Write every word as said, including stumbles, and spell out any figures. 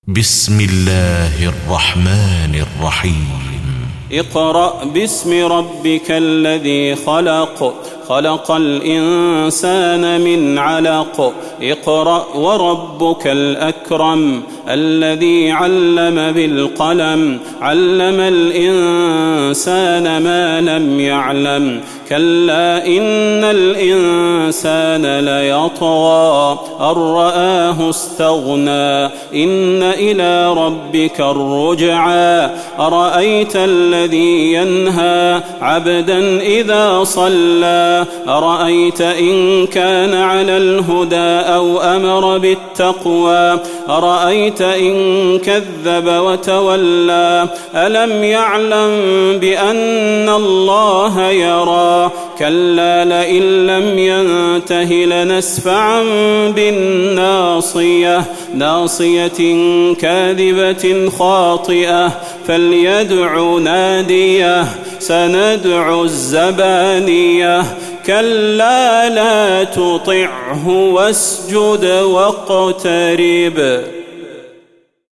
بسم الله الرحمن الرحيم اقرأ باسم ربك الذي خلق خلق الإنسان من علق اقرأ وربك الأكرم الذي علم بالقلم علم الإنسان ما لم يعلم كلا إن الإنسان ليطغى أن رآه استغنى إن إلى ربك الرجعى أرأيت الذي ينهى عبدا إذا صلى أرأيت إن كان على الهدى أو أمر بالتقوى أرأيت إن كذب وتولى ألم يعلم بأن الله يرى كلا لئن لم ينته لنسفعا بالناصية ناصية كاذبة خاطئة فليدع ناديه سندع الزبانية كلا لا تطعه واسجد واقترب.